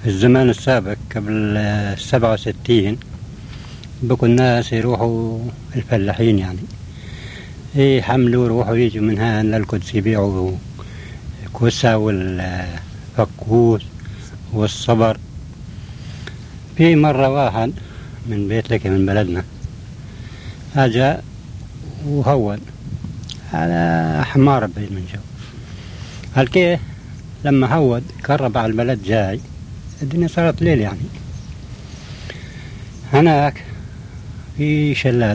في الزمان السابق قبل 67 بكل الناس يروحوا الفلاحين يعني يحملوا يروحوا يجوا من هان للقدس يبيعوا كوسة والفكوس والصبر. في مرة واحد من بيت لك من بلدنا أجا وهون على حمار بعيد من جو هالكيه لما هود قرب على البلد جاي الدنيا صارت ليل يعني. هناك في شلال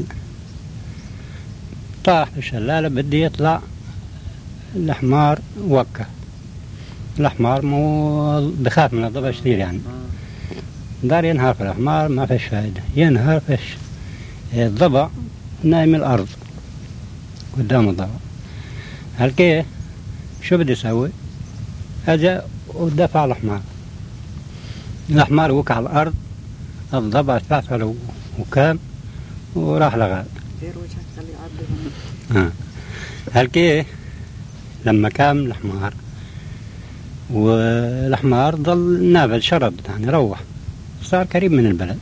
طاح في الشلالة بدي يطلع الحمار وقف. الحمار مو بخاف من الضبع كثير يعني دار ينهار في الحمار ما فيش فائدة ينهار فيش الضبع نايم الأرض قدام الضبع. هالكيه شو بدي يسوي؟ أجا ودفع الحمار وقع على الأرض الضبع فعل وكام وراح لغاب. هالكيه لما كام الحمار والحمار ضل نافذ شرد يعني روح صار قريب من البلد.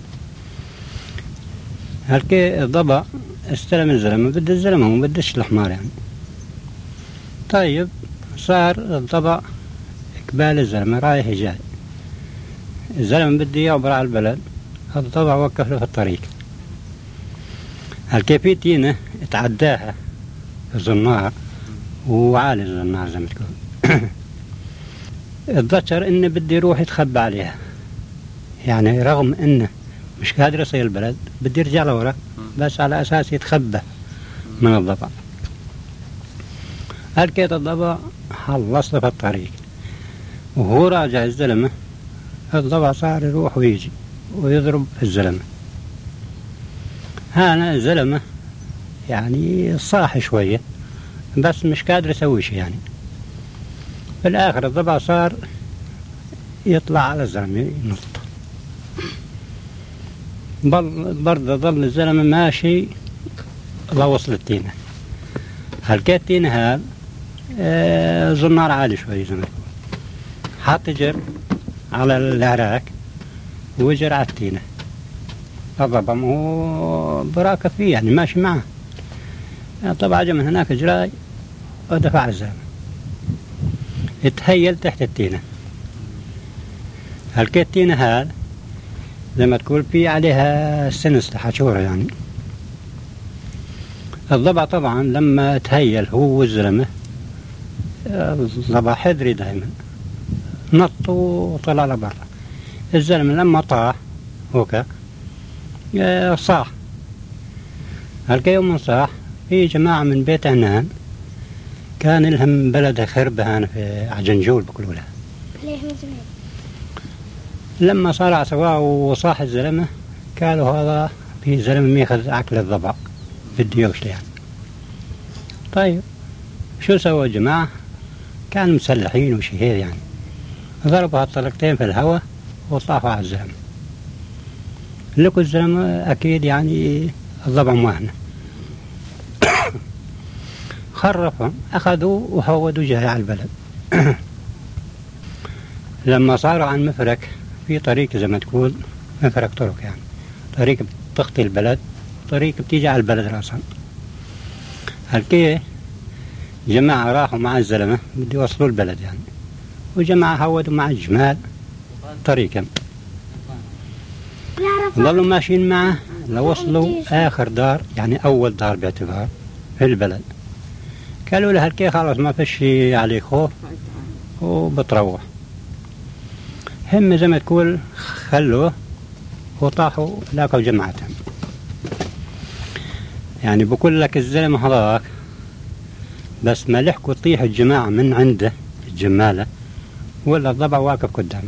هالكيه الضبع استلم الزلمة بده الزلمة وما بدش الحمار يعني. طيب صار الضبع قبال الزلمة رايح جاي الزلمة بده يعبر على البلد الضبع وقف له في الطريق. هالكيفيتينه اتعداها الزنار وعالي الزنار زي ما تقول اتذكر انه بده يروح يتخبى عليها يعني رغم انه مش قادر يصل البلد بده يرجع لورا بس على اساس يتخبى من الضبع. هالكيت الضبع خلص في الطريق وهو راجع الزلمة الضبع صار يروح ويجي ويضرب في الزلمة. هانا الزلمة يعني صاح شوية بس مش قادر يسوي شيء يعني. في الآخر الضبع صار يطلع على الزلمة ينط برضه ظل الزلمة ماشي لوصل التينة. هالكيت التينة هذا زنار عالي شوي زي ما تقول حاط جر على العراك وجر على التينة الضبع هو براكة فيه يعني ماشي معه يعني. طبعا جا من هناك جراي ودفع الزلمة اتهيل تحت التينة. هالكيت التينة هذا زي ما تقول في عليها سنس حشورة يعني. الضبع طبعا لما تهيل هو والزلمة الضبع حذري دائما نط وطلع لبرا. الزلمة لما طاح هوكا صاح. هالكي يوم صاح في جماعة من بيت عنان كان لهم بلد خربة هنا في عجنجول بقولوا لها. لما صار سواء وصاح الزلمة قالوا هذا في زلمة ميخذ أكل الضبع بده يوشل يعني. طيب شو سووا الجماعة؟ كانوا مسلحين وشي هيك يعني ضربوا هالطلقتين في الهواء وطافوا على الزلمة. لقوا الزلمة أكيد يعني الضبع مهنة خرفهم أخذوا وهودوا جاي على البلد. لما صاروا عن مفرك في طريق زي ما تقول مفرك طرق يعني طريق بتخطي البلد طريق بتيجي على البلد راسا. هالكيه جماعة راحوا مع الزلمة بدي يوصلوا البلد يعني وجماعة هودوا مع الجمال طريقا ظلوا ماشيين معه لوصلوا آخر دار يعني أول دار باعتبار في البلد. قالوا له هالكيه خلاص ما فيش عليه خوف وبتروح. هم زي ما تقول خلوه وطاحوا لاقوا جماعتهم يعني. بقول لك الزلمة هذاك بس ما لحقوا يطيح الجماعة من عنده الجمالة ولا الضبع واقف قدامه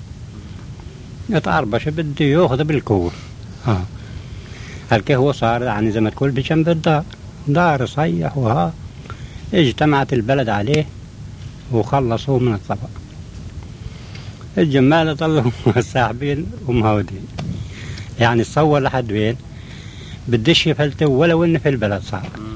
يتعربش بده ياخذ بالقوة. هالكيه هو صار يعني زي ما تقول بجنب الدار دار صيح وها اجتمعت البلد عليه وخلصوه من الضبع. الجمالة ظلوا ساحبين ومهودين يعني تصور لحد وين بدش يفلتوا ولو انه في البلد صار.